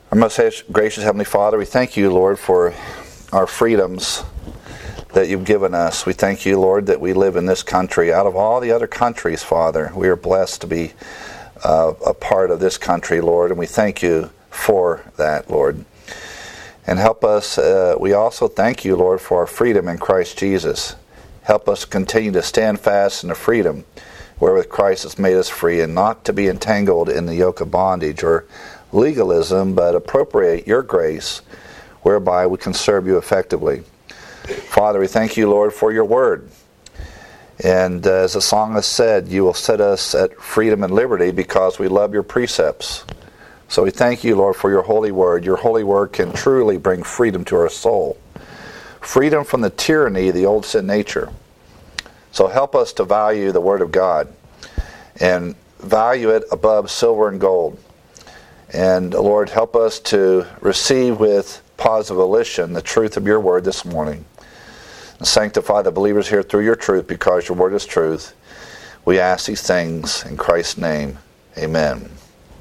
Our most gracious Heavenly Father, we thank you, Lord, for our freedoms that you've given us. We thank you, Lord, that we live in this country. Out of all the other countries, Father, we are blessed to be a part of this country, Lord, and we thank you for that, Lord. And help us, we also thank you, Lord, for our freedom in Christ Jesus. Help us continue to stand fast in the freedom wherewith Christ has made us free, and not to be entangled in the yoke of bondage or legalism, but appropriate your grace whereby we can serve you effectively. Father, we thank you, Lord, for your word. And as the song has said, you will set us at freedom and liberty because we love your precepts. So we thank you, Lord, for your holy word. Your holy word can truly bring freedom to our soul. Freedom from the tyranny of the old sin nature. So help us to value the word of God and value it above silver and gold. And Lord, help us to receive with positive volition the truth of your word this morning. And sanctify the believers here through your truth, because your word is truth. We ask these things in Christ's name. Amen.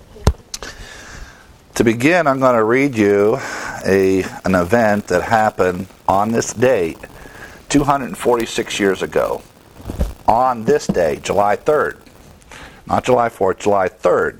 To begin, I'm going to read you an event that happened on this date 246 years ago. On this day, July 3rd. Not July 4th, July 3rd.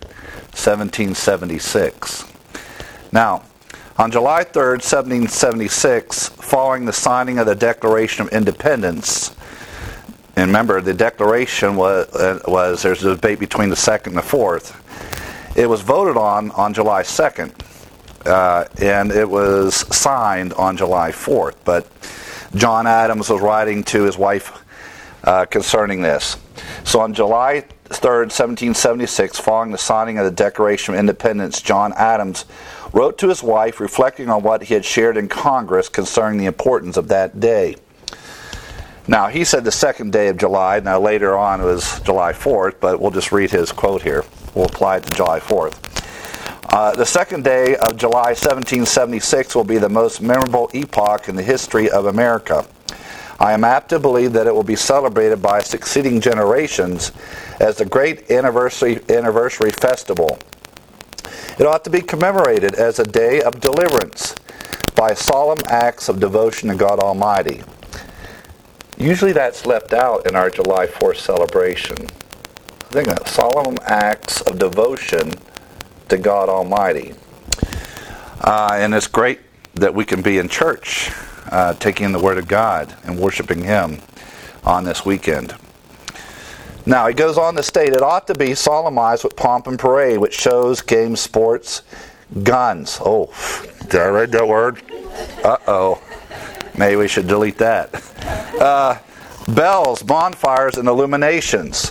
1776. Now, on July 3rd, 1776, following the signing of the Declaration of Independence, and remember, the Declaration was there's a debate between the 2nd and the 4th. It was voted on July 2nd, and it was signed on July 4th. But John Adams was writing to his wife concerning this. So on July 3rd, 1776, following the signing of the Declaration of Independence, John Adams wrote to his wife reflecting on what he had shared in Congress concerning the importance of that day. Now, he said the second day of July. Now, later on it was July 4th, but we'll just read his quote here. We'll apply it to July 4th. The second day of July 1776 will be the most memorable epoch in the history of America. I am apt to believe that it will be celebrated by succeeding generations as the great anniversary festival. It ought to be commemorated as a day of deliverance by solemn acts of devotion to God Almighty. Usually that's left out in our July 4th celebration. I think that solemn acts of devotion to God Almighty. And it's great that we can be in church taking the Word of God and worshiping Him on this weekend. Now, he goes on to state, it ought to be solemnized with pomp and parade, which shows, games, sports, guns. Oh, did I read that word? Uh-oh. Maybe we should delete that. Bells, bonfires, and illuminations.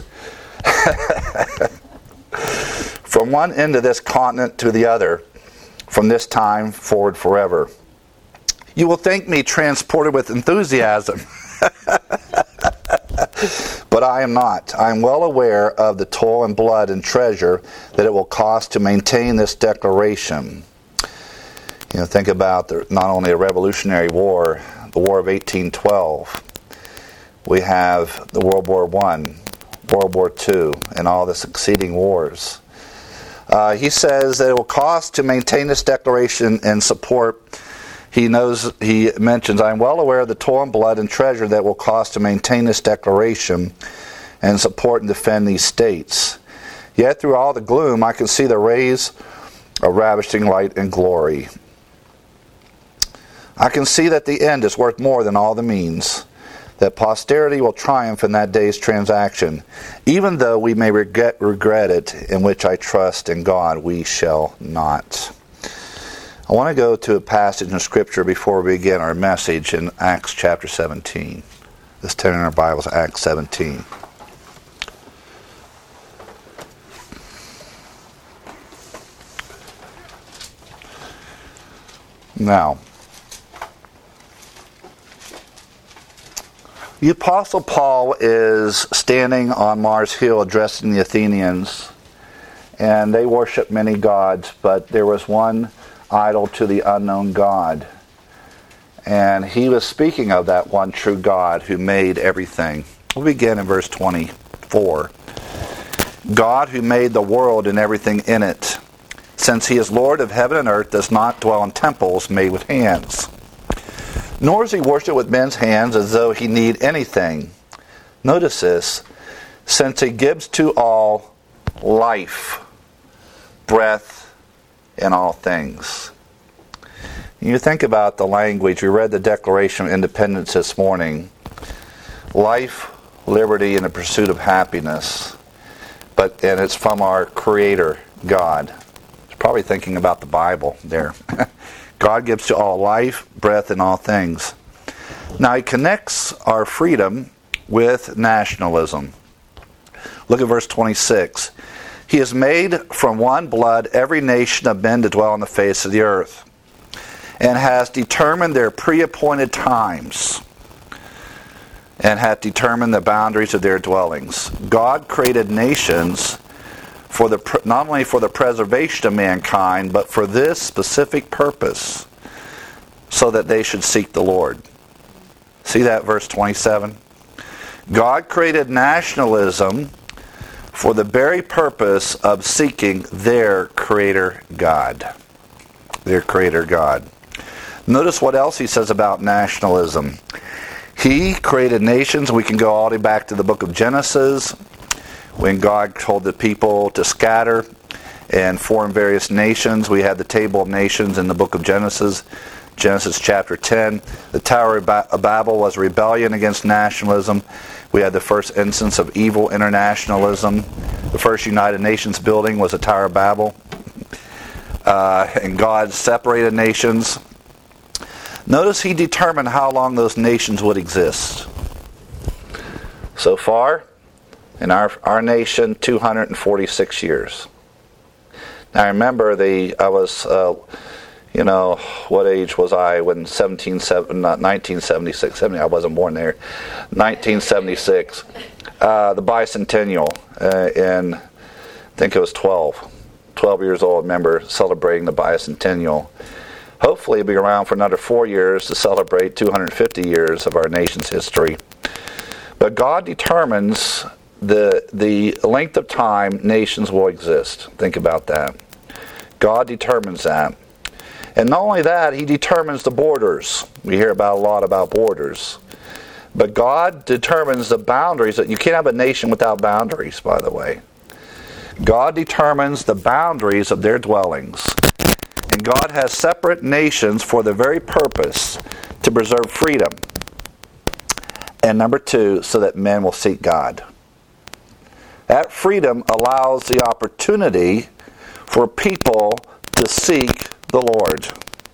From one end of this continent to the other, from this time forward forever. You will think me transported with enthusiasm. But I am not. I am well aware of the toil and blood and treasure that it will cost to maintain this declaration. You know, think about not only a Revolutionary War, the War of 1812. We have the World War I, World War II, and all the succeeding wars. He says that it will cost to maintain this declaration and support. He mentions, I am well aware of the toil and blood and treasure that will cost to maintain this declaration and support and defend these states. Yet through all the gloom, I can see the rays of ravishing light and glory. I can see that the end is worth more than all the means, that posterity will triumph in that day's transaction, even though we may regret it, in which I trust in God we shall not. I want to go to a passage in Scripture before we begin our message in Acts chapter 17. Let's turn in our Bibles, Acts 17. Now, the Apostle Paul is standing on Mars Hill addressing the Athenians, and they worship many gods, but there was one idol to the unknown God. And he was speaking of that one true God who made everything. We'll begin in verse 24. God who made the world and everything in it, since he is Lord of heaven and earth, does not dwell in temples made with hands. Nor is he worshipped with men's hands as though he need anything. Notice this, since he gives to all life, breath, and all things. You think about the language. We read the Declaration of Independence this morning. Life, liberty, and the pursuit of happiness. And it's from our Creator, God. He's probably thinking about the Bible there. God gives to all life, breath, and all things. Now he connects our freedom with nationalism. Look at verse 26. He has made from one blood every nation of men to dwell on the face of the earth, and has determined their pre-appointed times, and hath determined the boundaries of their dwellings. God created nations for not only for the preservation of mankind, but for this specific purpose, so that they should seek the Lord. See that, verse 27? God created nationalism for the very purpose of seeking their Creator God. Their Creator God. Notice what else he says about nationalism. He created nations. We can go all the way back to the book of Genesis, when God told the people to scatter and form various nations. We had the table of nations in the book of Genesis, Genesis chapter 10. The Tower of Babel was rebellion against nationalism. We had the first instance of evil internationalism. The first United Nations building was the Tower of Babel. And God separated nations. Notice he determined how long those nations would exist. So far, in our nation, 246 years. Now remember, I was, what age was I when 1976, I wasn't born there, 1976, the bicentennial, and I think it was 12 years old, I remember celebrating the bicentennial. Hopefully it'll be around for another 4 years to celebrate 250 years of our nation's history. But God determines the length of time nations will exist. Think about that. God determines that. And not only that, he determines the borders. We hear a lot about borders. But God determines the boundaries. You can't have a nation without boundaries, by the way. God determines the boundaries of their dwellings. And God has separate nations for the very purpose to preserve freedom. And number 2, so that men will seek God. That freedom allows the opportunity for people to seek the Lord.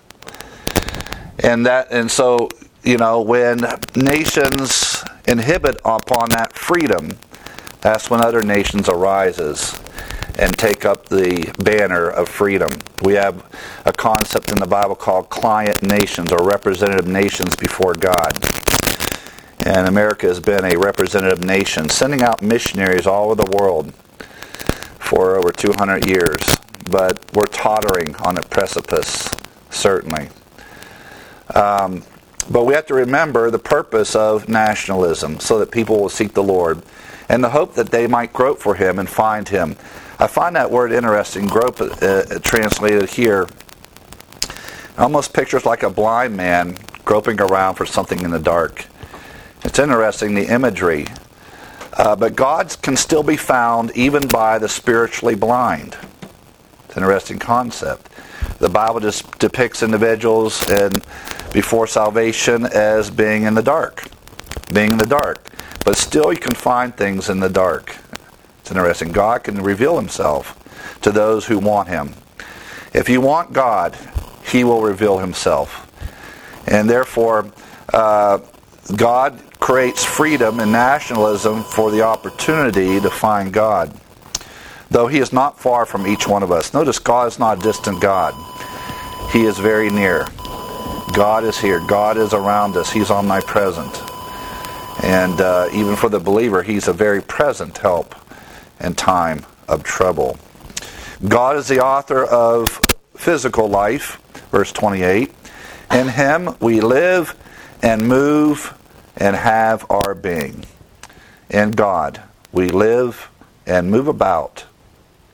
And so, when nations inhibit upon that freedom, that's when other nations arises and take up the banner of freedom. We have a concept in the Bible called client nations, or representative nations before God. And America has been a representative nation, sending out missionaries all over the world for over 200 years. But we're tottering on a precipice, certainly. But we have to remember the purpose of nationalism, so that people will seek the Lord, and the hope that they might grope for Him and find Him. I find that word interesting, grope, translated here. Almost pictures like a blind man groping around for something in the dark. It's interesting, the imagery. But God can still be found even by the spiritually blind. It's an interesting concept. The Bible just depicts individuals before salvation as being in the dark. But still you can find things in the dark. It's interesting. God can reveal Himself to those who want Him. If you want God, He will reveal Himself. And therefore, God creates freedom and nationalism for the opportunity to find God. Though He is not far from each one of us. Notice God is not a distant God. He is very near. God is here. God is around us. He's omnipresent. And even for the believer, He's a very present help in time of trouble. God is the author of physical life, verse 28. In Him we live and move and have our being. In God we live and move about.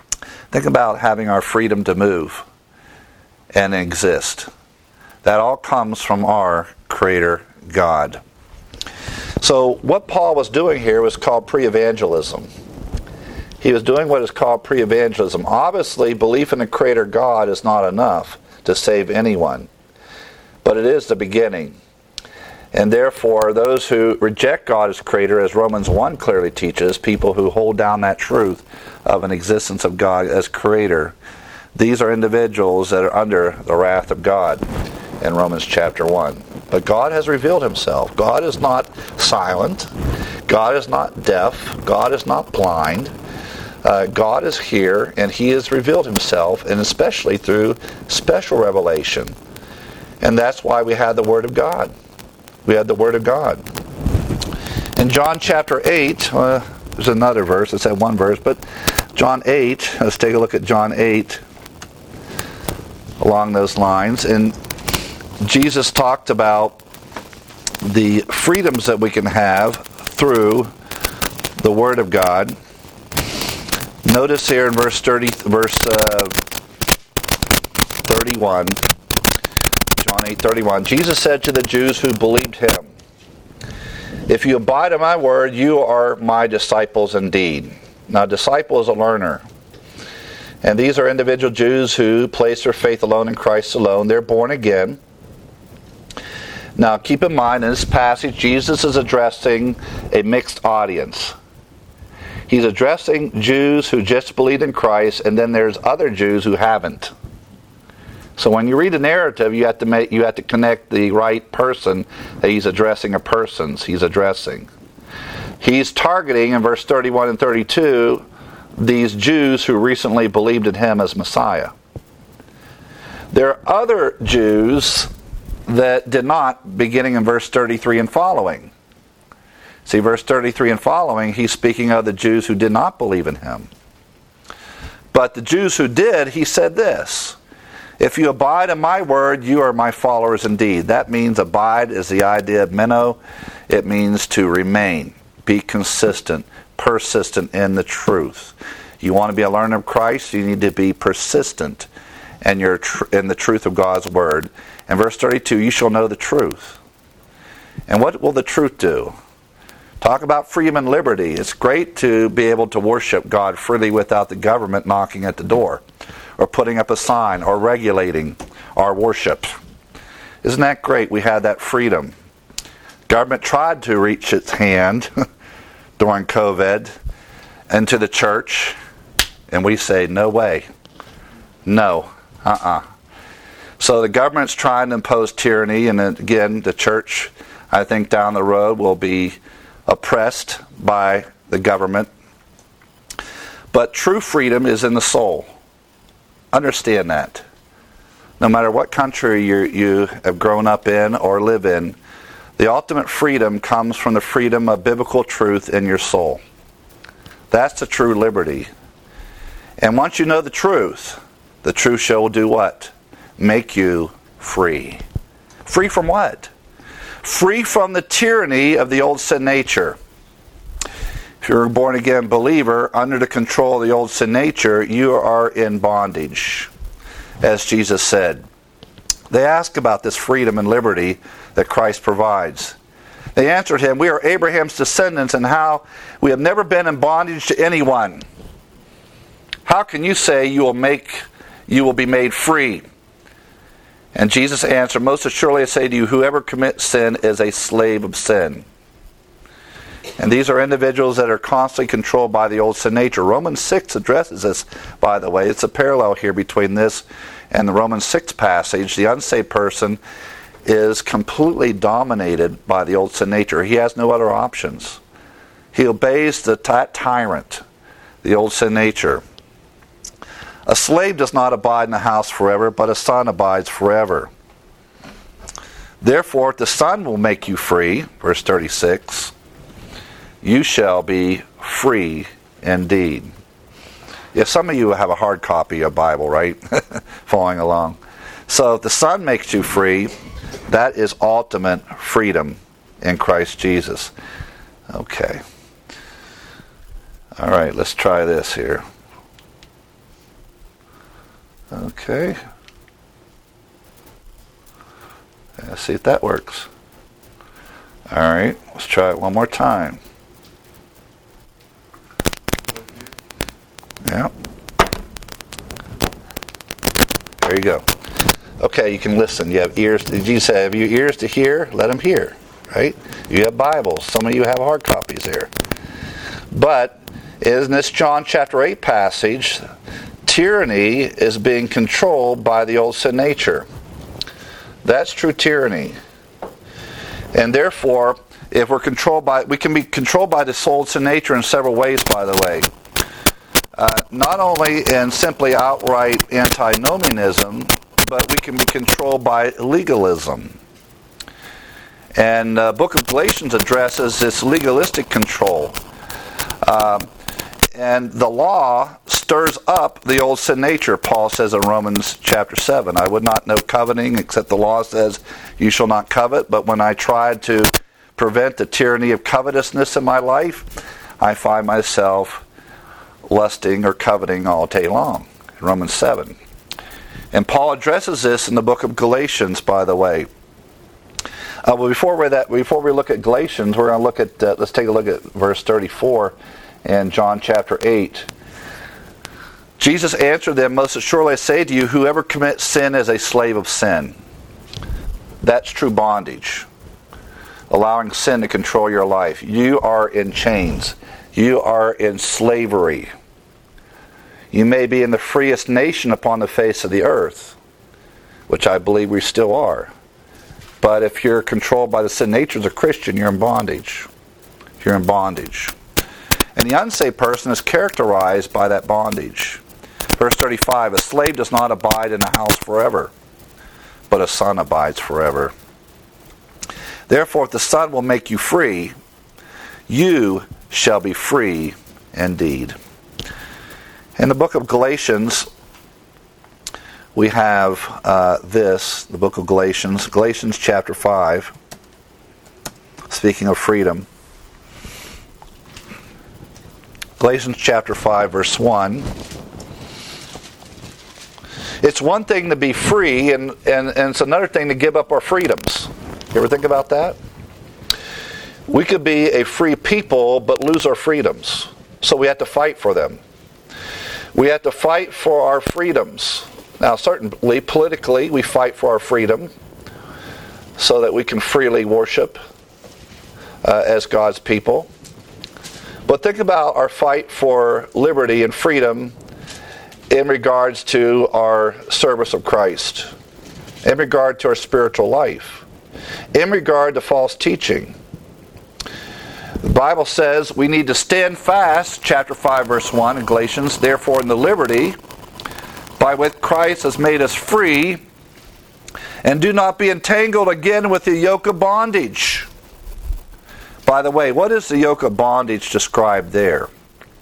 Think about having our freedom to move and exist. That all comes from our Creator God. So what Paul was doing here was called pre-evangelism. He was doing what is called pre-evangelism. Obviously, belief in the Creator God is not enough to save anyone, but it is the beginning. And therefore, those who reject God as Creator, as Romans 1 clearly teaches, people who hold down that truth of an existence of God as Creator, these are individuals that are under the wrath of God in Romans chapter 1. But God has revealed Himself. God is not silent. God is not deaf. God is not blind. God is here, and He has revealed Himself, and especially through special revelation. And that's why we had the Word of God. We had the Word of God. In John chapter 8, there's another verse. It's that one verse, but John 8, let's take a look at John 8 along those lines. And Jesus talked about the freedoms that we can have through the Word of God. Notice here in verse 31, John 8:31, Jesus said to the Jews who believed Him, "If you abide in my word, you are my disciples indeed." Now, disciple is a learner. And these are individual Jews who place their faith alone in Christ alone. They're born again. Now, keep in mind, in this passage, Jesus is addressing a mixed audience. He's addressing Jews who just believed in Christ, and then there's other Jews who haven't. So when you read the narrative, you have to connect the right person that He's addressing, or persons He's addressing. He's targeting, in verse 31 and 32, these Jews who recently believed in Him as Messiah. There are other Jews that did not, beginning in verse 33 and following. See, verse 33 and following, he's speaking of the Jews who did not believe in Him. But the Jews who did, he said this, "If you abide in my word, you are my followers indeed." That means abide is the idea of meno. It means to remain, be consistent, persistent in the truth. You want to be a learner of Christ, you need to be persistent in the truth of God's word. In verse 32, you shall know the truth. And what will the truth do? Talk about freedom and liberty. It's great to be able to worship God freely without the government knocking at the door, or putting up a sign, or regulating our worship. Isn't that great? We had that freedom. Government tried to reach its hand during COVID into the church, and we say, no way. No. So the government's trying to impose tyranny, and again, the church, I think down the road, will be oppressed by the government. But true freedom is in the soul. Understand that. No matter what country you have grown up in or live in, the ultimate freedom comes from the freedom of biblical truth in your soul. That's the true liberty. And once you know the truth shall do what? Make you free. Free from what? Free from the tyranny of the old sin nature. If you're a born-again believer, under the control of the old sin nature, you are in bondage, as Jesus said. They ask about this freedom and liberty that Christ provides. They answered Him, "We are Abraham's descendants, and how we have never been in bondage to anyone. How can you say you will be made free?" And Jesus answered, "Most assuredly I say to you, whoever commits sin is a slave of sin." And these are individuals that are constantly controlled by the old sin nature. Romans 6 addresses this, by the way. It's a parallel here between this and the Romans 6 passage. The unsaved person is completely dominated by the old sin nature. He has no other options. He obeys the tyrant, the old sin nature. A slave does not abide in the house forever, but a son abides forever. Therefore, if the Son will make you free, verse 36, you shall be free indeed. Yeah, some of you have a hard copy of Bible, right? Following along. So if the Son makes you free, that is ultimate freedom in Christ Jesus. Okay. All right, let's try this here. Okay. Let's see if that works. All right, let's try it one more time. Yeah. There you go. Okay, you can listen. You have ears. Did you say, have you ears to hear? Let them hear. Right? You have Bibles. Some of you have hard copies there. But in this John chapter 8 passage, tyranny is being controlled by the old sin nature. That's true tyranny. And therefore, if we can be controlled by this old sin nature in several ways, by the way. Not only in simply outright antinomianism, but we can be controlled by legalism. And the book of Galatians addresses this legalistic control. And the law stirs up the old sin nature, Paul says in Romans chapter 7. I would not know coveting, except the law says, you shall not covet. But when I tried to prevent the tyranny of covetousness in my life, I find myself lusting or coveting all day long. In Romans 7. And Paul addresses this in the book of Galatians, by the way. But before we look at Galatians, we're going to look at, let's take a look at verse 34 in John chapter 8. Jesus answered them, most assuredly I say to you, whoever commits sin is a slave of sin. That's true bondage. Allowing sin to control your life. You are in chains. You are in slavery. You may be in the freest nation upon the face of the earth, which I believe we still are. But if you're controlled by the sin nature as a Christian, you're in bondage. You're in bondage. And the unsaved person is characterized by that bondage. Verse 35, a slave does not abide in a house forever, but a son abides forever. Therefore, if the Son will make you free, you shall be free indeed. In the book of Galatians, we have the book of Galatians chapter 5, speaking of freedom. Galatians chapter 5, verse 1. It's one thing to be free, and it's another thing to give up our freedoms. You ever think about that? We could be a free people, but lose our freedoms. So we have to fight for them. We have to fight for our freedoms. Now, certainly, politically, we fight for our freedom so that we can freely worship as God's people. But think about our fight for liberty and freedom in regards to our service of Christ, in regard to our spiritual life, in regard to false teaching. The Bible says we need to stand fast, chapter 5, verse 1 in Galatians, therefore in the liberty by which Christ has made us free, and do not be entangled again with the yoke of bondage. By the way, what is the yoke of bondage described there?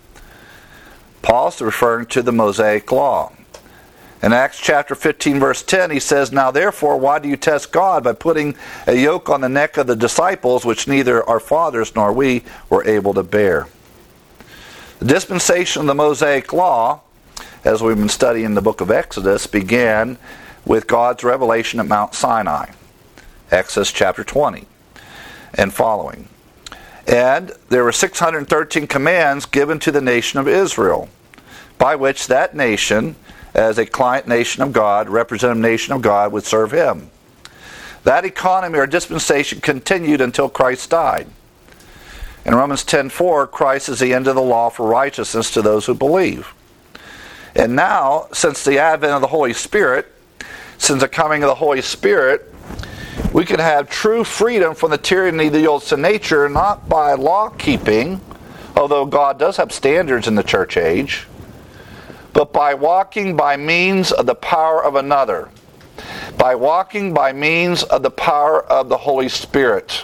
Paul's referring to the Mosaic law. In Acts chapter 15, verse 10, he says, now therefore, why do you test God by putting a yoke on the neck of the disciples, which neither our fathers nor we were able to bear? The dispensation of the Mosaic law, as we've been studying the book of Exodus, began with God's revelation at Mount Sinai. Exodus chapter 20 and following. And there were 613 commands given to the nation of Israel, by which that nation, as a client nation of God, representative nation of God, would serve Him. That economy or dispensation continued until Christ died. In Romans 10:4, Christ is the end of the law for righteousness to those who believe. And now, since the advent of the Holy Spirit, since the coming of the Holy Spirit, we can have true freedom from the tyranny of the old sin nature, not by law keeping, although God does have standards in the church age, but by walking by means of the power of another, by walking by means of the power of the Holy Spirit.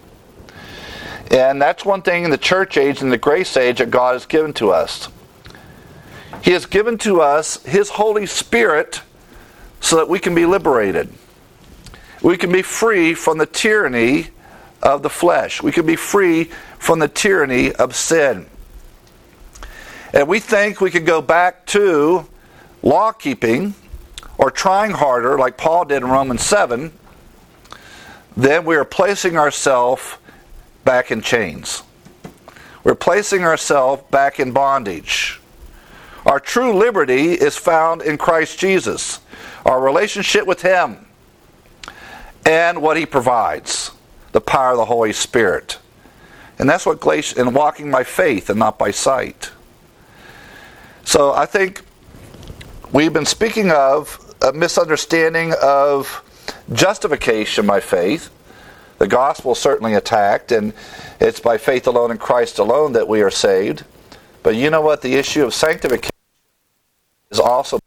And that's one thing in the church age and the grace age that God has given to us. He has given to us His Holy Spirit so that we can be liberated. We can be free from the tyranny of the flesh. We can be free from the tyranny of sin. And we think we could go back to law keeping or trying harder, like Paul did in Romans 7, then we are placing ourselves back in chains. We're placing ourselves back in bondage. Our true liberty is found in Christ Jesus, our relationship with Him, and what He provides, the power of the Holy Spirit. And that's what Galatians, and walking by faith and not by sight. So I think we've been speaking of a misunderstanding of justification by faith. The gospel is certainly attacked, and it's by faith alone in Christ alone that we are saved. But you know what? The issue of sanctification is also,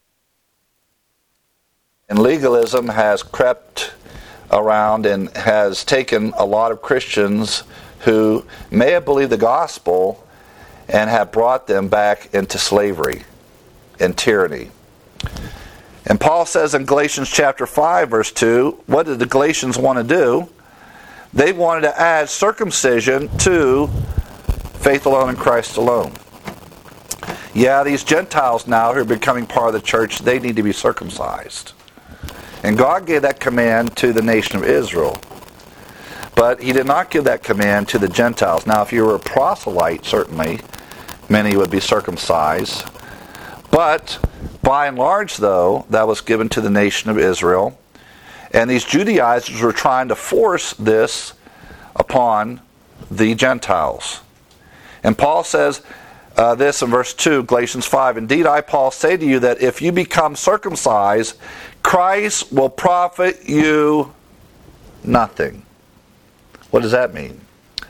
and legalism has crept around and has taken a lot of Christians who may have believed the gospel and have brought them back into slavery and tyranny. And Paul says in Galatians chapter 5, verse 2, what did the Galatians want to do? They wanted to add circumcision to faith alone in Christ alone. Yeah, these Gentiles now who are becoming part of the church, they need to be circumcised. And God gave that command to the nation of Israel. But He did not give that command to the Gentiles. Now, if you were a proselyte, certainly, many would be circumcised. But, by and large, though, that was given to the nation of Israel. And these Judaizers were trying to force this upon the Gentiles. And Paul says this in verse 2, Galatians 5, "Indeed, I, Paul, say to you that if you become circumcised, Christ will profit you nothing." What does that mean?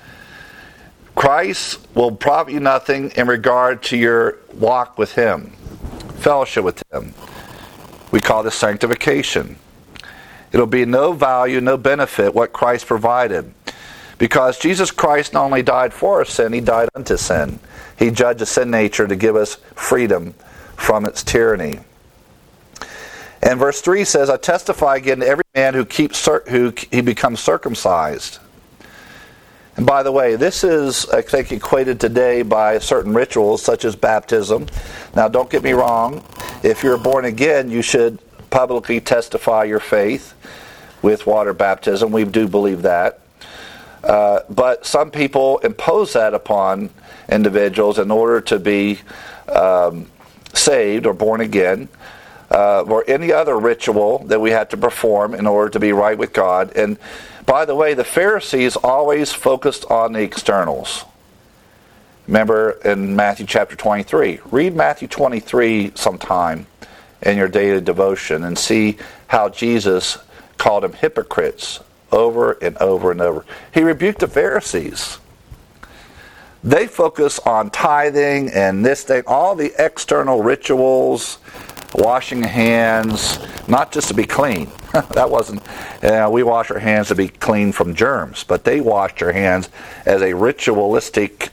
Christ will profit you nothing in regard to your walk with Him, fellowship with Him. We call this sanctification. It'll be no value, no benefit what Christ provided. Because Jesus Christ not only died for our sin, He died unto sin. He judged the sin nature to give us freedom from its tyranny. And verse 3 says, "I testify again to every man who he becomes circumcised." And by the way, this is, I think, equated today by certain rituals such as baptism. Now, don't get me wrong. If you're born again, you should publicly testify your faith with water baptism. We do believe that. But some people impose that upon individuals in order to be saved or born again, or any other ritual that we had to perform in order to be right with God. And by the way, the Pharisees always focused on the externals. Remember in Matthew chapter 23. Read Matthew 23 sometime in your daily devotion and see how Jesus called them hypocrites over and over and over. He rebuked the Pharisees. They focus on tithing and this thing, all the external rituals, washing hands, not just to be clean. That wasn't, we wash our hands to be clean from germs, but they washed their hands as a ritualistic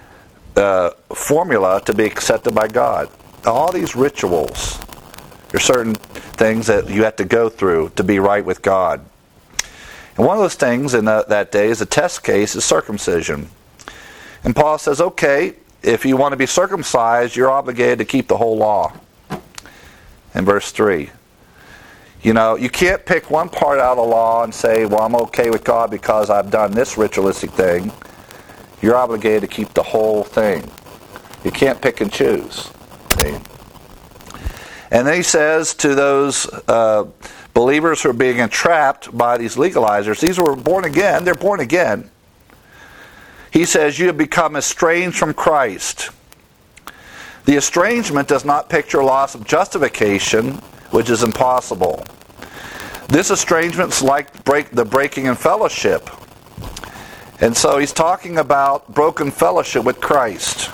formula to be accepted by God. All these rituals, there's certain things that you have to go through to be right with God. And one of those things in that day is a test case is circumcision. And Paul says, okay, if you want to be circumcised, you're obligated to keep the whole law. In verse 3. You know, you can't pick one part out of the law and say, well, I'm okay with God because I've done this ritualistic thing. You're obligated to keep the whole thing. You can't pick and choose. See? And then he says to those believers who are being entrapped by these legalizers, these were born again, they're born again. He says, you have become estranged from Christ. The estrangement does not picture loss of justification, which is impossible. This estrangement is like the breaking in fellowship. And so he's talking about broken fellowship with Christ.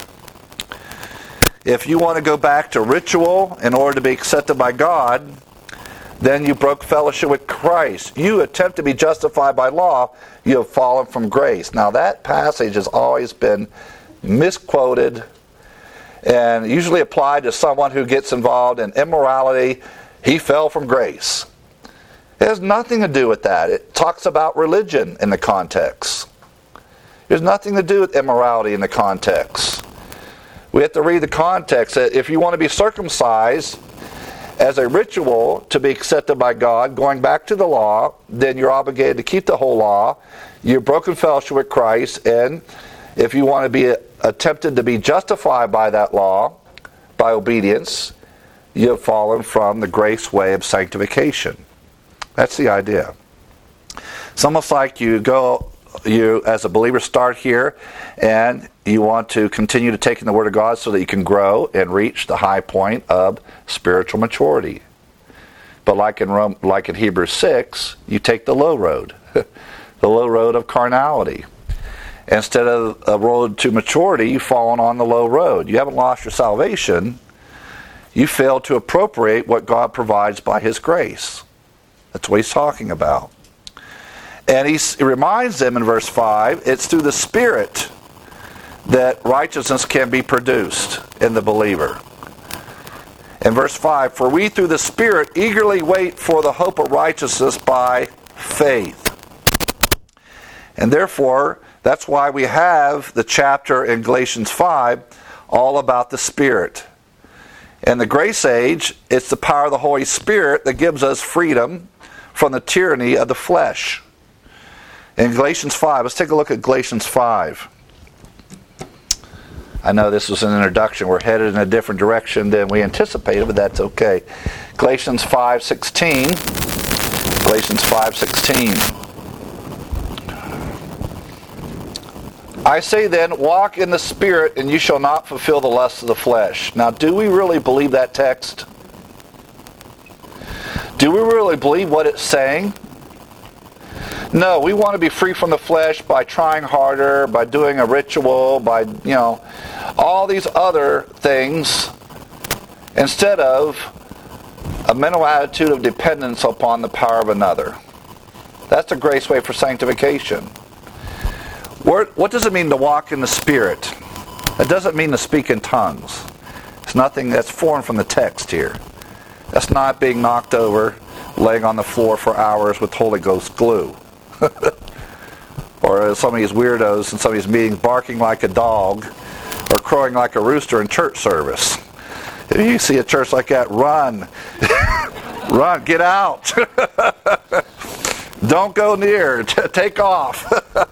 If you want to go back to ritual in order to be accepted by God, then you broke fellowship with Christ. You attempt to be justified by law, you have fallen from grace. Now that passage has always been misquoted and usually applied to someone who gets involved in immorality. He fell from grace. It has nothing to do with that. It talks about religion in the context. There's nothing to do with immorality in the context. We have to read the context. That if you want to be circumcised, as a ritual to be accepted by God, going back to the law, then you're obligated to keep the whole law. You've broken fellowship with Christ, and if you want to be attempted to be justified by that law, by obedience, you have fallen from the grace way of sanctification. That's the idea. It's almost like you as a believer start here, and you want to continue to take in the Word of God so that you can grow and reach the high point of spiritual maturity. But like in Hebrews 6, you take the low road, the low road of carnality. Instead of a road to maturity, you've fallen on the low road. You haven't lost your salvation. You fail to appropriate what God provides by His grace. That's what he's talking about. And he reminds them in verse 5, it's through the Spirit that righteousness can be produced in the believer. In verse 5, for we through the Spirit eagerly wait for the hope of righteousness by faith. And therefore, that's why we have the chapter in Galatians 5 all about the Spirit. In the grace age, it's the power of the Holy Spirit that gives us freedom from the tyranny of the flesh. In Galatians 5, let's take a look at Galatians 5. I know this was an introduction. We're headed in a different direction than we anticipated, but that's okay. Galatians 5:16. Galatians 5:16. I say then, walk in the Spirit, and you shall not fulfill the lusts of the flesh. Now, do we really believe that text? Do we really believe what it's saying? No, we want to be free from the flesh by trying harder, by doing a ritual, by, all these other things, instead of a mental attitude of dependence upon the power of another. That's the grace way for sanctification. What does it mean to walk in the Spirit? It doesn't mean to speak in tongues. It's nothing that's foreign from the text here. That's not being knocked over, laying on the floor for hours with Holy Ghost glue. Or some of these weirdos in some of these meetings barking like a dog or crowing like a rooster in church service. If you see a church like that, run. Run, get out. Don't go near. Take off.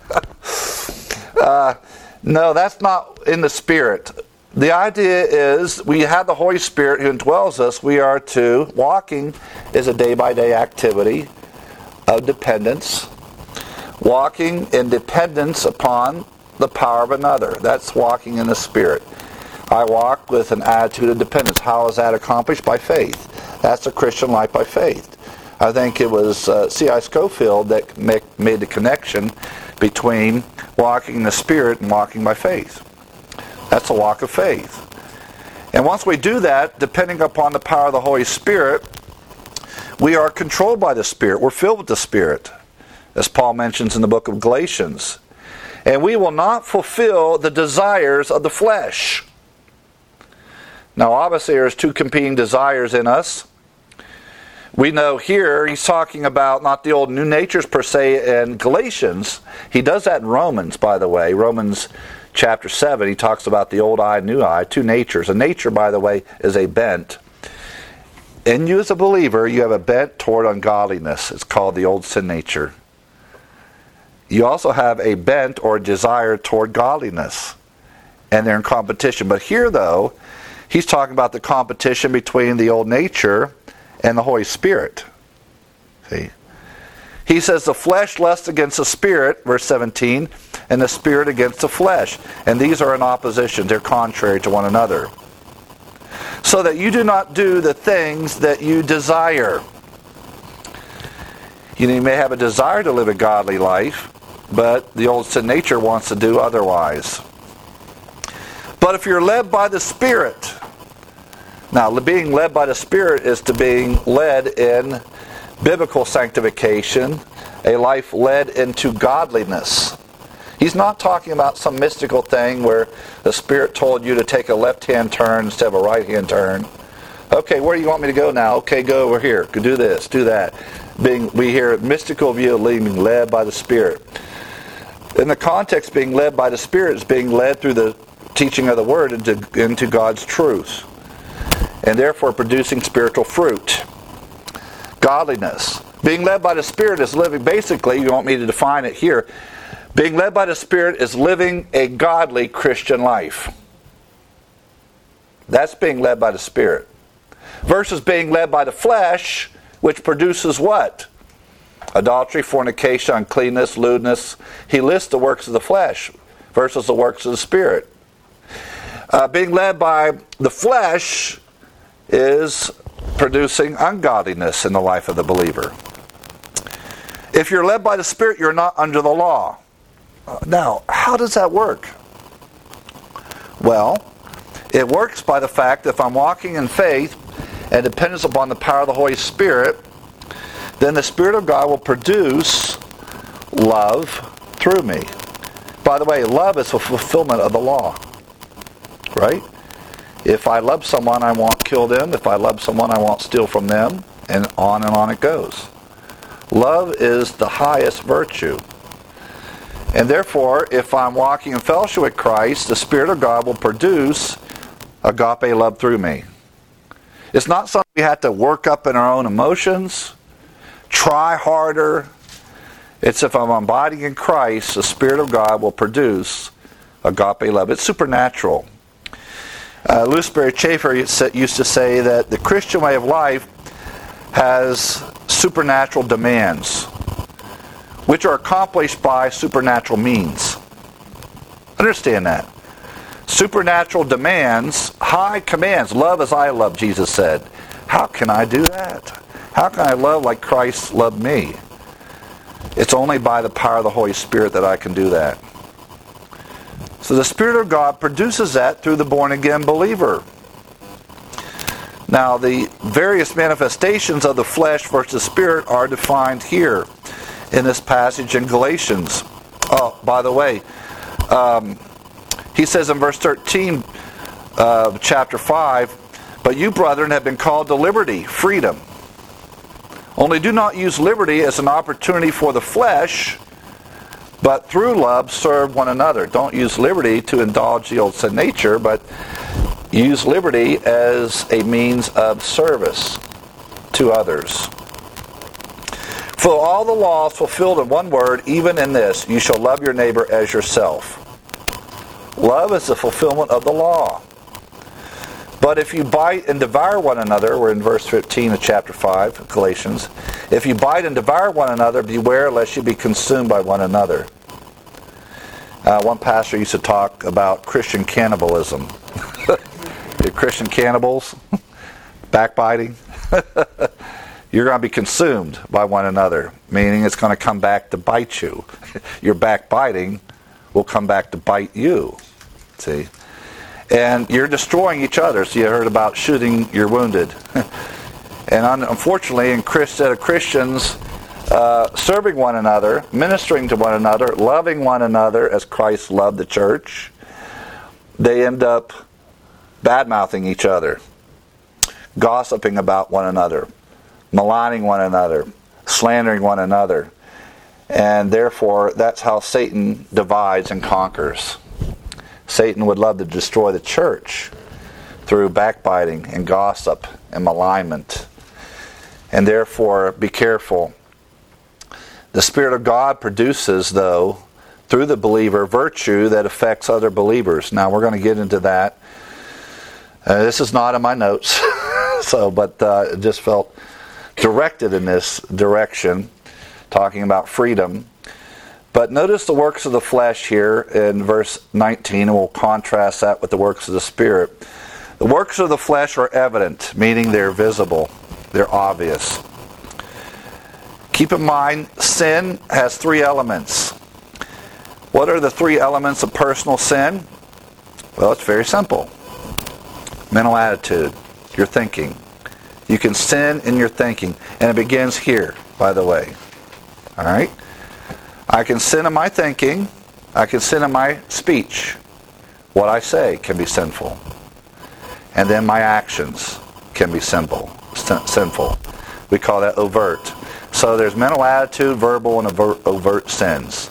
No, that's not in the Spirit. The idea is we have the Holy Spirit who indwells us. We are to, walking is a day-by-day activity of dependence. Walking in dependence upon the power of another. That's walking in the Spirit. I walk with an attitude of dependence. How is that accomplished? By faith. That's a Christian life by faith. I think it was C.I. Scofield that made the connection between walking in the Spirit and walking by faith. That's a walk of faith. And once we do that, depending upon the power of the Holy Spirit, we are controlled by the Spirit. We're filled with the Spirit, as Paul mentions in the book of Galatians. And we will not fulfill the desires of the flesh. Now, obviously, there's two competing desires in us. We know here he's talking about not the old new natures per se in Galatians. He does that in Romans, by the way. Romans chapter 7, he talks about the old I and new I, two natures. A nature, by the way, is a bent. In you as a believer, you have a bent toward ungodliness. It's called the old sin nature. You also have a bent or desire toward godliness. And they're in competition. But here, though, he's talking about the competition between the old nature and the Holy Spirit. See? He says the flesh lusts against the Spirit, verse 17, and the Spirit against the flesh. And these are in opposition. They're contrary to one another. So that you do not do the things that you desire. You may have a desire to live a godly life, but the old sin nature wants to do otherwise. But if you're led by the Spirit, now being led by the Spirit is to being led in biblical sanctification, a life led into godliness. He's not talking about some mystical thing where the Spirit told you to take a left-hand turn instead of a right-hand turn. Okay, where do you want me to go now? Okay, go over here. Go do this, do that. We hear a mystical view of being led by the Spirit. In the context, being led by the Spirit is being led through the teaching of the Word into God's truth. and therefore producing spiritual fruit. Godliness. Being led by the Spirit is living, basically, you want me to define it here, being led by the Spirit is living a godly Christian life. That's being led by the Spirit. Versus being led by the flesh, which produces what? Adultery, fornication, uncleanness, lewdness. He lists the works of the flesh versus the works of the Spirit. Being led by the flesh is producing ungodliness in the life of the believer. If you're led by the Spirit, you're not under the law. Now, how does that work? Well, it works by the fact that if I'm walking in faith and dependence upon the power of the Holy Spirit, then the Spirit of God will produce love through me. By the way, love is a fulfillment of the law. Right? If I love someone, I won't kill them. If I love someone, I won't steal from them. And on it goes. Love is the highest virtue. And therefore, if I'm walking in fellowship with Christ, the Spirit of God will produce agape love through me. It's not something we have to work up in our own emotions, try harder. It's if I'm abiding in Christ, the Spirit of God will produce agape love. It's supernatural. Louis Sperry Chafer used to say that the Christian way of life has supernatural demands, which are accomplished by supernatural means. Understand that. Supernatural demands, high commands. Love as I love, Jesus said. How can I do that? How can I love like Christ loved me? It's only by the power of the Holy Spirit that I can do that. So the Spirit of God produces that through the born-again believer. Now, the various manifestations of the flesh versus Spirit are defined here in this passage in Galatians. Oh, by the way, he says in verse 13 of chapter 5, "But you, brethren, have been called to liberty, freedom. Only do not use liberty as an opportunity for the flesh, but through love serve one another." Don't use liberty to indulge the old sin nature, but use liberty as a means of service to others. For all the law is fulfilled in one word, even in this, you shall love your neighbor as yourself. Love is the fulfillment of the law. But if you bite and devour one another, we're in verse 15 of chapter 5 of Galatians, if you bite and devour one another, beware lest you be consumed by one another. One pastor used to talk about Christian cannibalism. You're Christian cannibals, backbiting. You're going to be consumed by one another, meaning it's going to come back to bite you. Your backbiting will come back to bite you. See? And you're destroying each other. So you heard about shooting your wounded. And unfortunately, instead of Christians serving one another, ministering to one another, loving one another as Christ loved the church, they end up bad-mouthing each other, gossiping about one another, maligning one another, slandering one another. And therefore, that's how Satan divides and conquers. Satan would love to destroy the church through backbiting and gossip and malignment. And therefore, be careful. The Spirit of God produces, though, through the believer, virtue that affects other believers. Now, we're going to get into that. This is not in my notes, but it just felt directed in this direction, talking about freedom. But notice the works of the flesh here in verse 19, and we'll contrast that with the works of the Spirit. The works of the flesh are evident, meaning they're visible, they're obvious. Keep in mind, sin has three elements. What are the three elements of personal sin? Well, it's very simple. Mental attitude, your thinking. You can sin in your thinking, and it begins here, by the way. All right? I can sin in my thinking. I can sin in my speech. What I say can be sinful. And then my actions can be sinful. We call that overt. So there's mental attitude, verbal, and overt sins.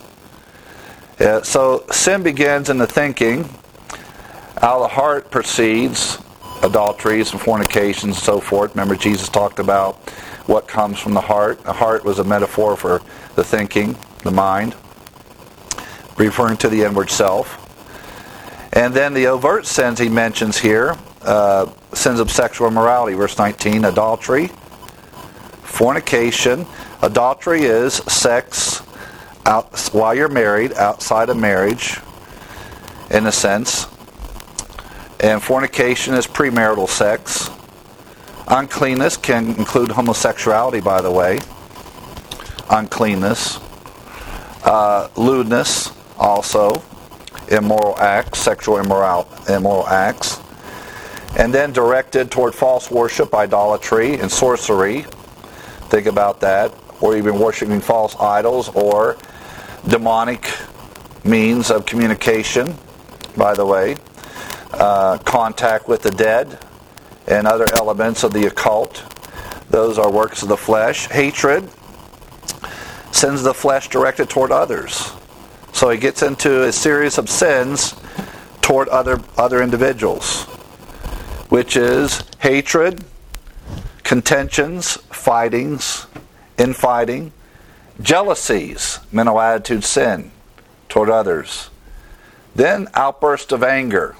So sin begins in the thinking. Out of the heart proceeds adulteries and fornications and so forth. Remember, Jesus talked about what comes from the heart. The heart was a metaphor for the thinking, the mind, referring to the inward self. And then the overt sins he mentions here, sins of sexual immorality, verse 19, adultery, fornication. Adultery is sex while you're married, outside of marriage, in a sense. And fornication is premarital sex. Uncleanness can include homosexuality, by the way. Uncleanness. Lewdness, also. Immoral acts, sexual immoral acts. And then directed toward false worship, idolatry, and sorcery. Think about that. Or even worshiping false idols or demonic means of communication, by the way. Contact with the dead and other elements of the occult. Those are works of the flesh. Hatred, sins of the flesh directed toward others. So he gets into a series of sins toward other individuals, which is hatred, contentions, fightings, infighting, jealousies, mental attitude sin toward others. Then outburst of anger.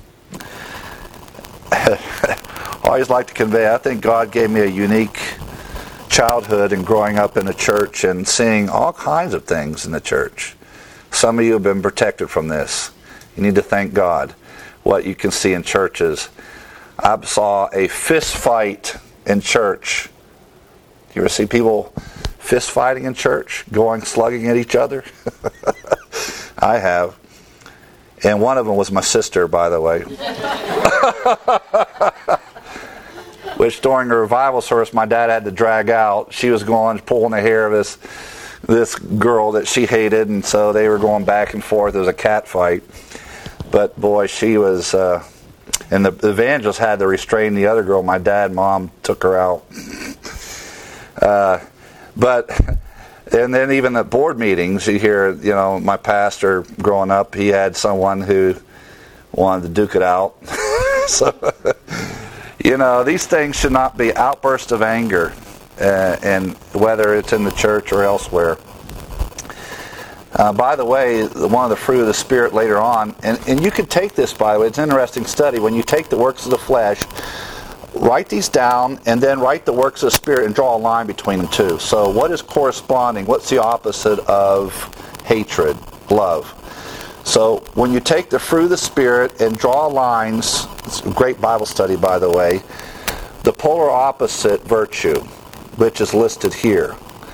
I always like to convey, I think God gave me a unique childhood and growing up in the church and seeing all kinds of things in the church. Some of you have been protected from this. You need to thank God. What you can see in churches. I saw a fist fight in church. You ever see people fist fighting in church? Slugging at each other? I have. And one of them was my sister, by the way. Which during the revival service my dad had to drag out. She was pulling the hair of this girl that she hated, and so they were going back and forth. It was a cat fight. But boy, she was... and the evangelist had to restrain the other girl. My dad and mom took her out. And then even at board meetings, you hear, my pastor growing up, he had someone who wanted to duke it out. So, these things should not be outbursts of anger, and whether it's in the church or elsewhere. By the way, one of the fruit of the Spirit later on, and you could take this, by the way, it's an interesting study. When you take the works of the flesh, write these down, and then write the works of the Spirit and draw a line between them two. So what is corresponding? What's the opposite of hatred? Love. So when you take the fruit of the Spirit and draw lines, it's a great Bible study, by the way, the polar opposite virtue, which is listed here.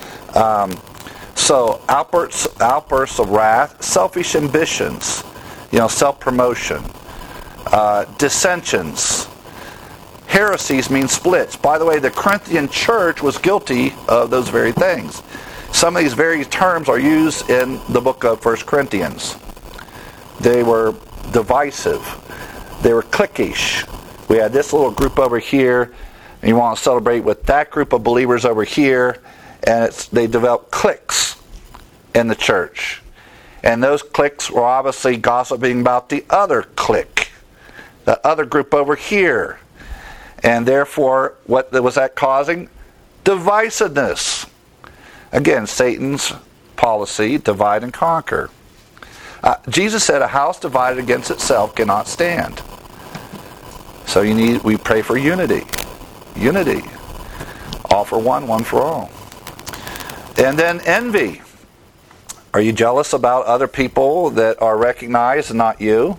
So outbursts of wrath, selfish ambitions, self-promotion, dissensions. Heresies mean splits. By the way, the Corinthian church was guilty of those very things. Some of these very terms are used in the book of 1 Corinthians. They were divisive. They were cliquish. We had this little group over here, and you want to celebrate with that group of believers over here, and they developed cliques in the church. And those cliques were obviously gossiping about the other clique, the other group over here. And therefore, what was that causing? Divisiveness. Again, Satan's policy, divide and conquer. Jesus said a house divided against itself cannot stand. So we pray for unity. Unity. All for one, one for all. And then envy. Are you jealous about other people that are recognized and not you?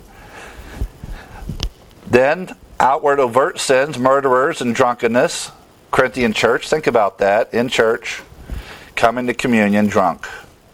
Then outward overt sins, murderers and drunkenness. Corinthian church, think about that. In church, coming to communion drunk.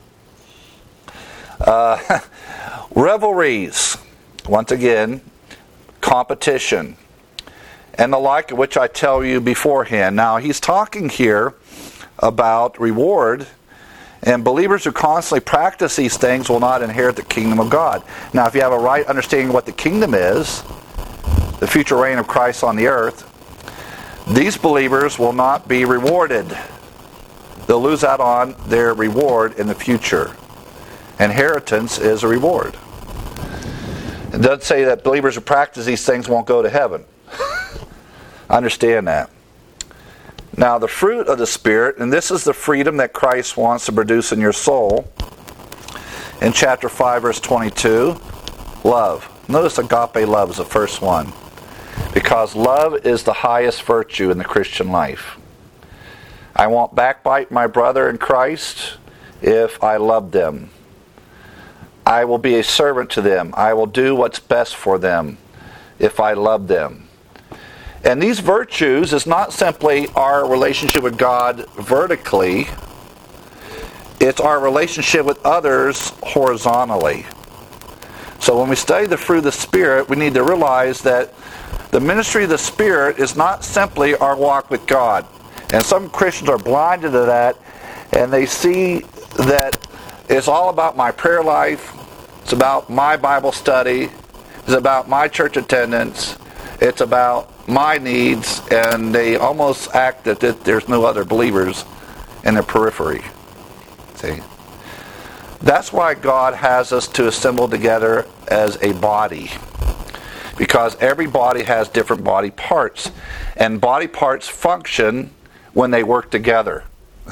Revelries, once again, competition, and the like of which I tell you beforehand. Now, he's talking here about reward, and believers who constantly practice these things will not inherit the kingdom of God. Now, if you have a right understanding of what the kingdom is, the future reign of Christ on the earth, these believers will not be rewarded. They'll lose out on their reward in the future. Inheritance is a reward. It doesn't say that believers who practice these things won't go to heaven. Understand that. Now, the fruit of the Spirit, and this is the freedom that Christ wants to produce in your soul. In chapter 5, verse 22, love. Notice agape love is the first one. Because love is the highest virtue in the Christian life. I won't backbite my brother in Christ if I love them. I will be a servant to them. I will do what's best for them if I love them. And these virtues is not simply our relationship with God vertically. It's our relationship with others horizontally. So when we study the fruit of the Spirit, we need to realize that the ministry of the Spirit is not simply our walk with God. And some Christians are blinded to that, and they see that it's all about my prayer life, it's about my Bible study, it's about my church attendance, it's about my needs, and they almost act that there's no other believers in the periphery. See? That's why God has us to assemble together as a body. Because every body has different body parts. And body parts function when they work together.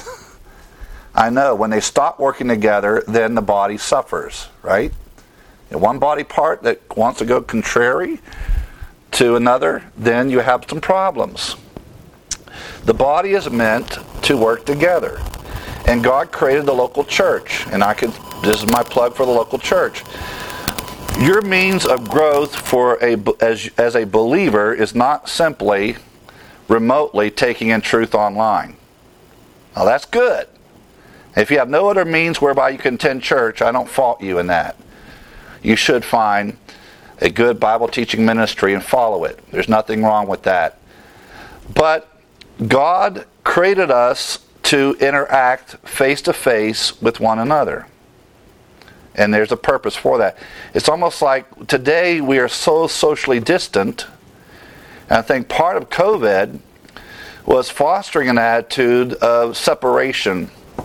I know, when they stop working together, then the body suffers, right? And one body part that wants to go contrary to another, then you have some problems. The body is meant to work together. And God created the local church. And this is my plug for the local church. Your means of growth as a believer is not simply remotely taking in truth online. Now that's good. If you have no other means whereby you can attend church, I don't fault you in that. You should find a good Bible teaching ministry and follow it. There's nothing wrong with that. But God created us to interact face to face with one another. And there's a purpose for that. It's almost like today we are so socially distant. And I think part of COVID was fostering an attitude of separation.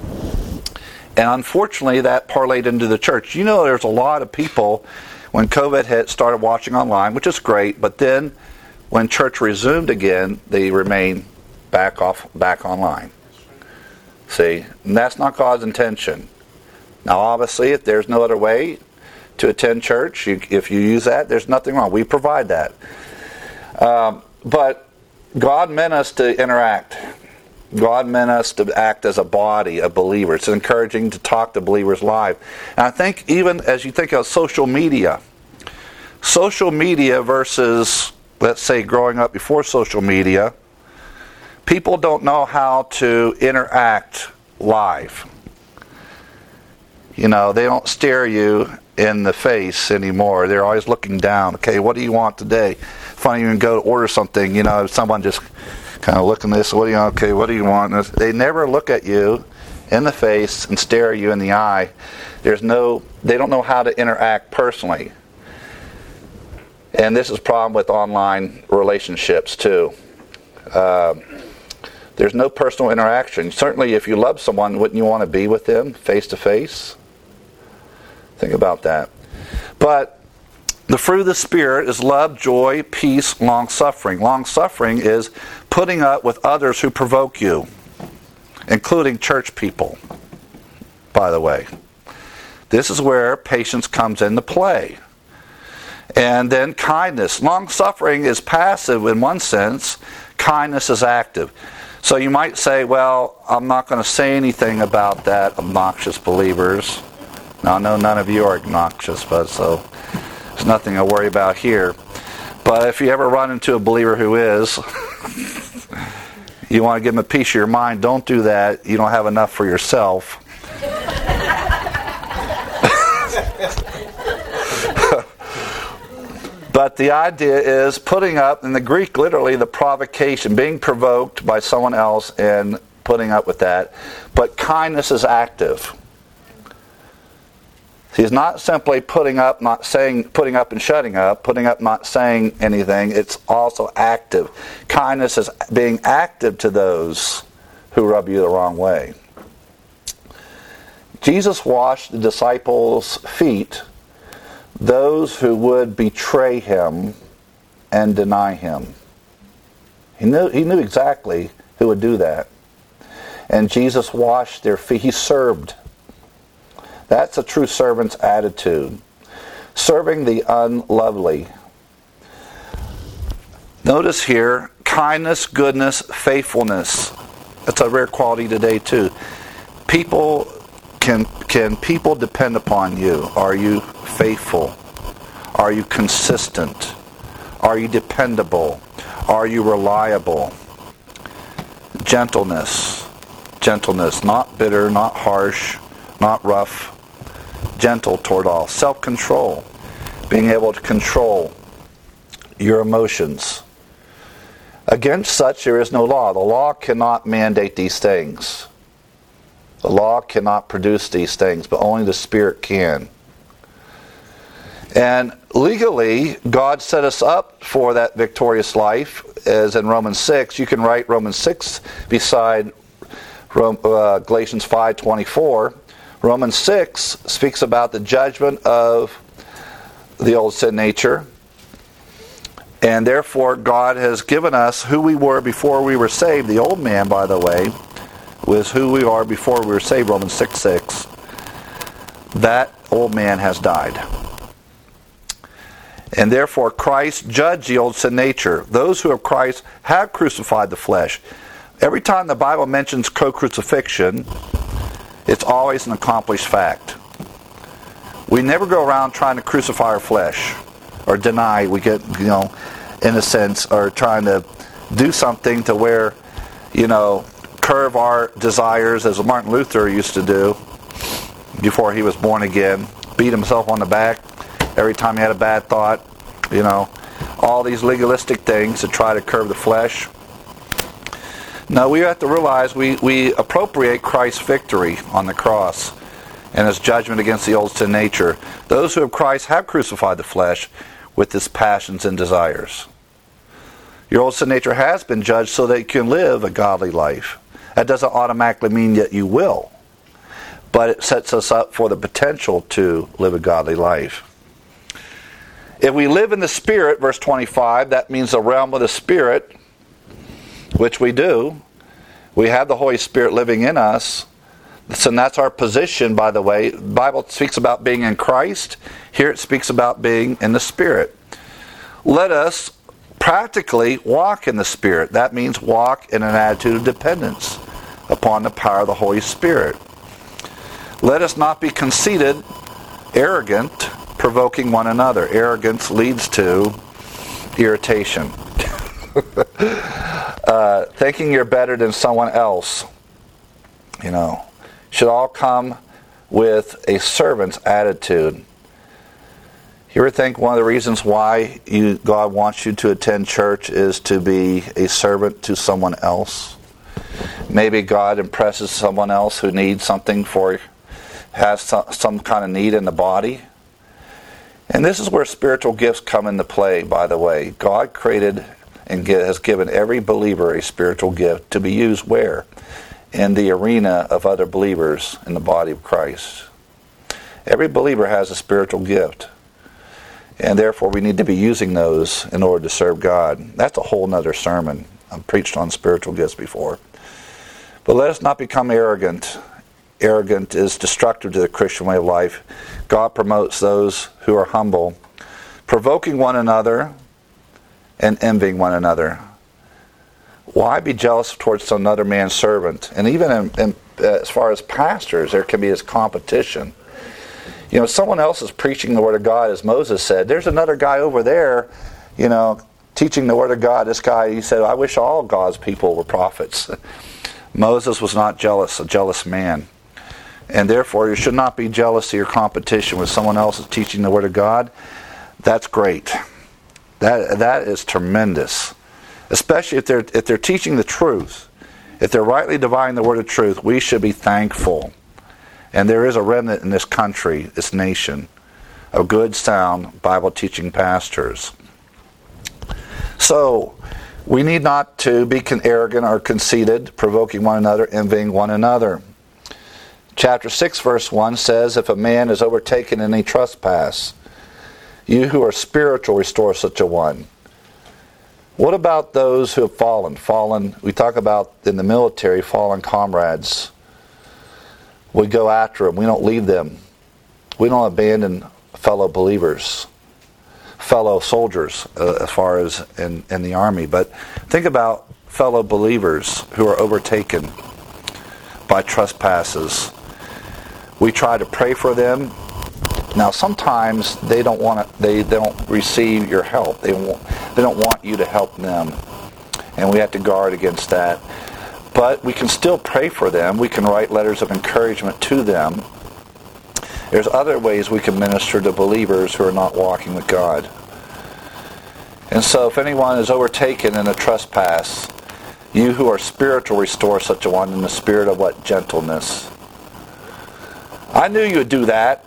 And unfortunately that parlayed into the church. You know, there's a lot of people when COVID hit started watching online, which is great. But then when church resumed again, they remain back online. See? And that's not God's intention. Now, obviously, if there's no other way to attend church, if you use that, there's nothing wrong. We provide that. But God meant us to interact. God meant us to act as a body of believers. It's encouraging to talk to believers live. And I think even as you think of social media versus, let's say, growing up before social media, people don't know how to interact live. You know, they don't stare you in the face anymore. They're always looking down. Okay, what do you want today? Funny, you can go to order something, you know, someone just kind of looking this, what do you want? They never look at you in the face and stare you in the eye. They don't know how to interact personally. And this is a problem with online relationships too. There's no personal interaction. Certainly if you love someone, wouldn't you want to be with them face to face? Think about that. But the fruit of the Spirit is love, joy, peace, long-suffering. Long-suffering is putting up with others who provoke you, including church people, by the way. This is where patience comes into play. And then kindness. Long-suffering is passive in one sense. Kindness is active. So you might say, well, I'm not going to say anything about that, obnoxious believers. Now, I know none of you are obnoxious, but so there's nothing to worry about here. But if you ever run into a believer who is, you want to give them a piece of your mind, don't do that. You don't have enough for yourself. But the idea is putting up, in the Greek literally, the provocation, being provoked by someone else and putting up with that. But kindness is active. He's not simply putting up and shutting up, putting up, not saying anything. It's also active. Kindness is being active to those who rub you the wrong way. Jesus washed the disciples' feet, those who would betray him and deny him. He knew exactly who would do that. And Jesus washed their feet. He served. That's a true servant's attitude. Serving the unlovely. Notice here, kindness, goodness, faithfulness. That's a rare quality today too. People, can people depend upon you? Are you faithful? Are you consistent? Are you dependable? Are you reliable? Gentleness. Gentleness, not bitter, not harsh, not rough. Gentle toward all. Self-control. Being able to control your emotions. Against such there is no law. The law cannot mandate these things. The law cannot produce these things, but only the Spirit can. And legally, God set us up for that victorious life, as in Romans 6. You can write Romans 6 beside Galatians 5:24. Romans 6 speaks about the judgment of the old sin nature. And therefore, God has given us who we were before we were saved. The old man, by the way, was who we are before we were saved, Romans 6:6. That old man has died. And therefore, Christ judged the old sin nature. Those who have Christ have crucified the flesh. Every time the Bible mentions co-crucifixion, it's always an accomplished fact. We never go around trying to crucify our flesh or deny we get, in a sense, or trying to do something to where, curve our desires, as Martin Luther used to do before he was born again. Beat himself on the back every time he had a bad thought. All these legalistic things to try to curb the flesh. No, we have to realize we appropriate Christ's victory on the cross and his judgment against the old sin nature. Those who have Christ have crucified the flesh with its passions and desires. Your old sin nature has been judged so that you can live a godly life. That doesn't automatically mean that you will, but it sets us up for the potential to live a godly life. If we live in the Spirit, verse 25, that means the realm of the Spirit, which we do. We have the Holy Spirit living in us. And that's our position, by the way. The Bible speaks about being in Christ. Here it speaks about being in the Spirit. Let us practically walk in the Spirit. That means walk in an attitude of dependence upon the power of the Holy Spirit. Let us not be conceited, arrogant, provoking one another. Arrogance leads to irritation. Thinking you're better than someone else. Should all come with a servant's attitude. You ever think one of the reasons why God wants you to attend church is to be a servant to someone else? Maybe God impresses someone else who needs something has some kind of need in the body. And this is where spiritual gifts come into play, by the way. God created and has given every believer a spiritual gift to be used where? In the arena of other believers in the body of Christ. Every believer has a spiritual gift. And therefore we need to be using those in order to serve God. That's a whole nother sermon. I've preached on spiritual gifts before. But let us not become arrogant. Arrogant is destructive to the Christian way of life. God promotes those who are humble, provoking one another and envying one another. Why be jealous towards another man's servant? And even as far as pastors, there can be this competition. Someone else is preaching the Word of God, as Moses said. There's another guy over there, teaching the Word of God. This guy, he said, I wish all God's people were prophets. Moses was not jealous, a jealous man. And therefore, you should not be jealous of your competition when someone else is teaching the Word of God. That's great. That is tremendous. Especially if they're teaching the truth. If they're rightly dividing the word of truth, we should be thankful. And there is a remnant in this country, this nation, of good, sound, Bible-teaching pastors. So, we need not to be arrogant or conceited, provoking one another, envying one another. Chapter 6, verse 1 says, if a man is overtaken in any trespass, you who are spiritual restore such a one. What about those who have fallen? We talk about in the military, fallen comrades. We go after them. We don't leave them. We don't abandon fellow believers, fellow soldiers, as far as in the army. But think about fellow believers who are overtaken by trespasses. We try to pray for them. Now, sometimes they don't want to. They don't receive your help. They don't want you to help them, and we have to guard against that. But we can still pray for them. We can write letters of encouragement to them. There's other ways we can minister to believers who are not walking with God. And so, if anyone is overtaken in a trespass, you who are spiritual, restore such a one in the spirit of what? Gentleness. I knew you would do that.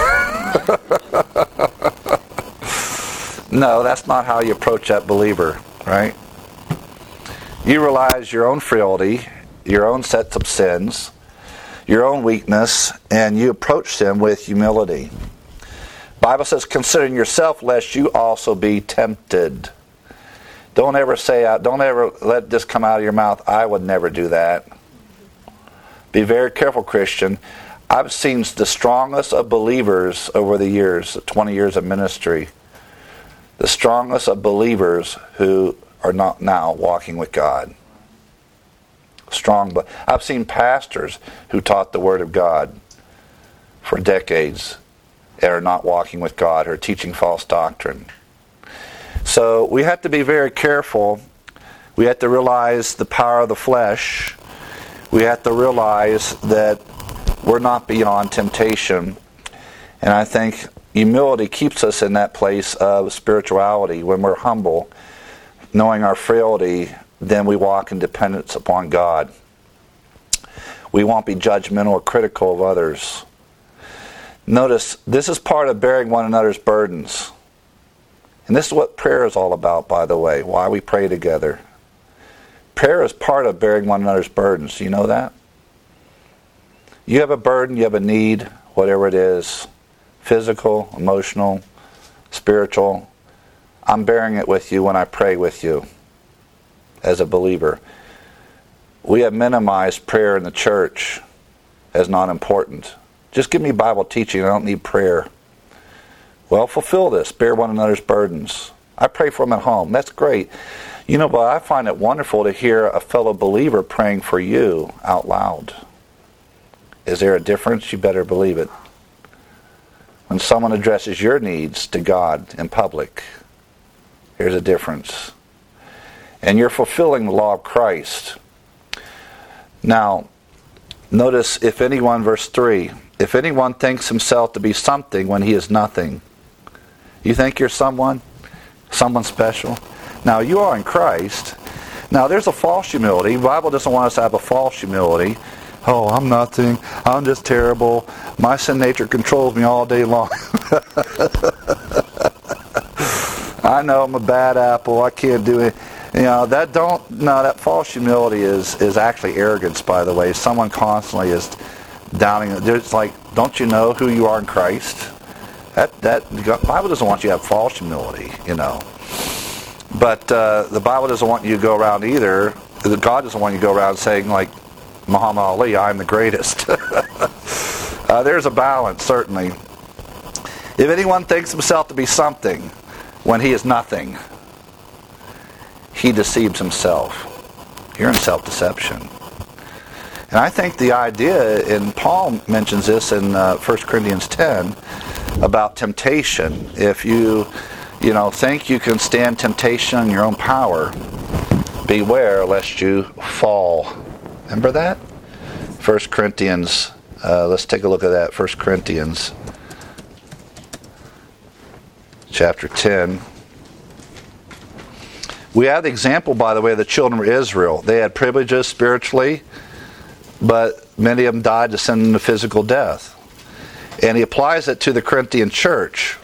No, that's not how you approach that believer, right? You realize your own frailty, your own sets of sins, your own weakness, and you approach them with humility. The Bible says, considering yourself, lest you also be tempted. Don't ever let this come out of your mouth, I would never do that. Be very careful, Christian. I've seen the strongest of believers over the years, 20 years of ministry, the strongest of believers who are not now walking with God. But I've seen pastors who taught the Word of God for decades and are not walking with God or teaching false doctrine. So we have to be very careful. We have to realize the power of the flesh. We have to realize that we're not beyond temptation. And I think humility keeps us in that place of spirituality. When we're humble, knowing our frailty, then we walk in dependence upon God. We won't be judgmental or critical of others. Notice, this is part of bearing one another's burdens. And this is what prayer is all about, by the way, why we pray together. Prayer is part of bearing one another's burdens. Do you know that? You have a burden, you have a need, whatever it is, physical, emotional, spiritual. I'm bearing it with you when I pray with you as a believer. We have minimized prayer in the church as not important. Just give me Bible teaching, I don't need prayer. Well, fulfill this, bear one another's burdens. I pray for them at home, that's great. You know, but I find it wonderful to hear a fellow believer praying for you out loud. Is there a difference? You better believe it. When someone addresses your needs to God in public, here's a difference. And you're fulfilling the law of Christ. Now, notice if anyone, verse 3, if anyone thinks himself to be something when he is nothing. You think you're someone special? Now, you are in Christ. Now, there's a false humility. The Bible doesn't want us to have a false humility. Oh, I'm nothing. I'm just terrible. My sin nature controls me all day long. I know I'm a bad apple. I can't do it. You know, that false humility is actually arrogance, by the way. Someone constantly is downing. It's like, don't you know who you are in Christ? The Bible doesn't want you to have false humility, you know. But the Bible doesn't want you to go around either. God doesn't want you to go around saying, like Muhammad Ali, I'm the greatest. There's a balance, certainly. If anyone thinks himself to be something when he is nothing, he deceives himself. You're in self-deception. And I think the idea, and Paul mentions this in 1 Corinthians 10, about temptation. If you think you can stand temptation in your own power, beware lest you fall. Remember that? 1 Corinthians, let's take a look at that. 1 Corinthians chapter 10. We have the example, by the way, of the children of Israel. They had privileges spiritually, but many of them died descending into physical death. And he applies it to the Corinthian church.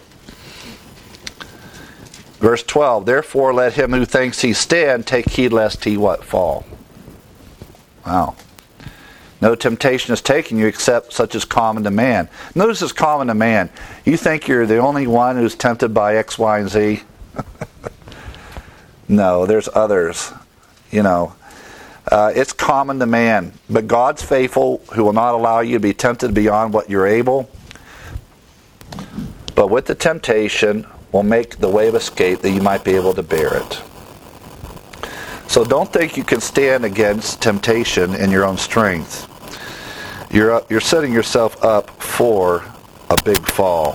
Verse 12, therefore let him who thinks he stand take heed lest he what? Fall. Wow. No temptation is taking you except such as common to man. Notice it's common to man. You think you're the only one who's tempted by X, Y, and Z? No, there's others. It's common to man. But God's faithful, who will not allow you to be tempted beyond what you're able, but with the temptation will make the way of escape that you might be able to bear it. So don't think you can stand against temptation in your own strength. You're setting yourself up for a big fall.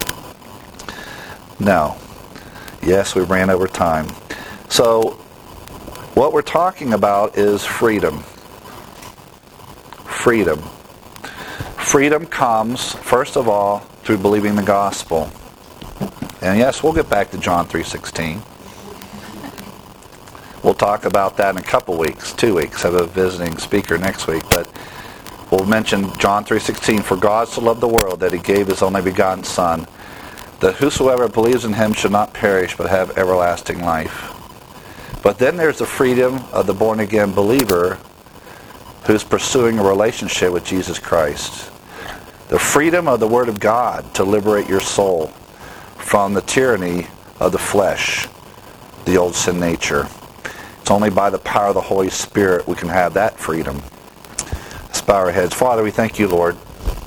Now, yes, we ran over time. So what we're talking about is freedom. Freedom. Freedom comes, first of all, through believing the gospel. And yes, we'll get back to John 3:16. We'll talk about that in a couple weeks, 2 weeks. I have a visiting speaker next week, but we'll mention John 3:16. For God so loved the world that he gave his only begotten Son, that whosoever believes in him should not perish but have everlasting life. But then there's the freedom of the born-again believer who's pursuing a relationship with Jesus Christ. The freedom of the Word of God to liberate your soul from the tyranny of the flesh, the old sin nature. It's only by the power of the Holy Spirit we can have that freedom. Let's bow our heads. Father, we thank you, Lord,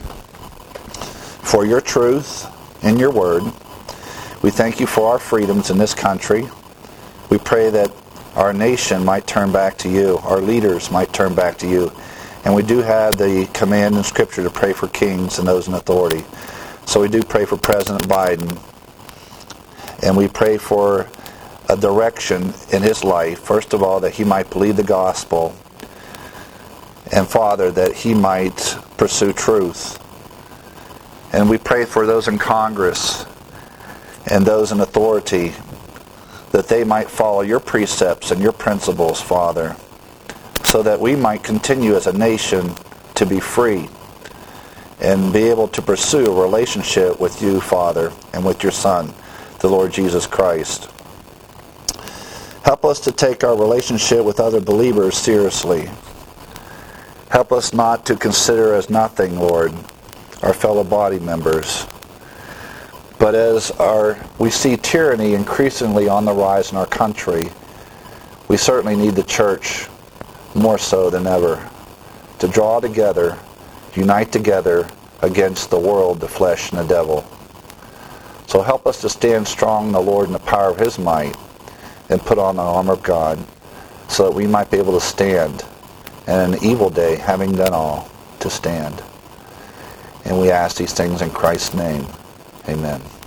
for your truth in your Word. We thank you for our freedoms in this country. We pray that our nation might turn back to you. Our leaders might turn back to you. And we do have the command in Scripture to pray for kings and those in authority. So we do pray for President Biden. And we pray for a direction in his life. First of all, that he might believe the gospel. And Father, that he might pursue truth. And we pray for those in Congress and those in authority, that they might follow your precepts and your principles, Father, so that we might continue as a nation to be free and be able to pursue a relationship with you, Father, and with your Son, the Lord Jesus Christ. Help us to take our relationship with other believers seriously. Help us not to consider as nothing, Lord, our fellow body members. But as we see tyranny increasingly on the rise in our country, we certainly need the church more so than ever to draw together, unite together against the world, the flesh, and the devil. So help us to stand strong in the Lord in the power of his might and put on the armor of God so that we might be able to stand in an evil day, having done all to stand. And we ask these things in Christ's name. Amen.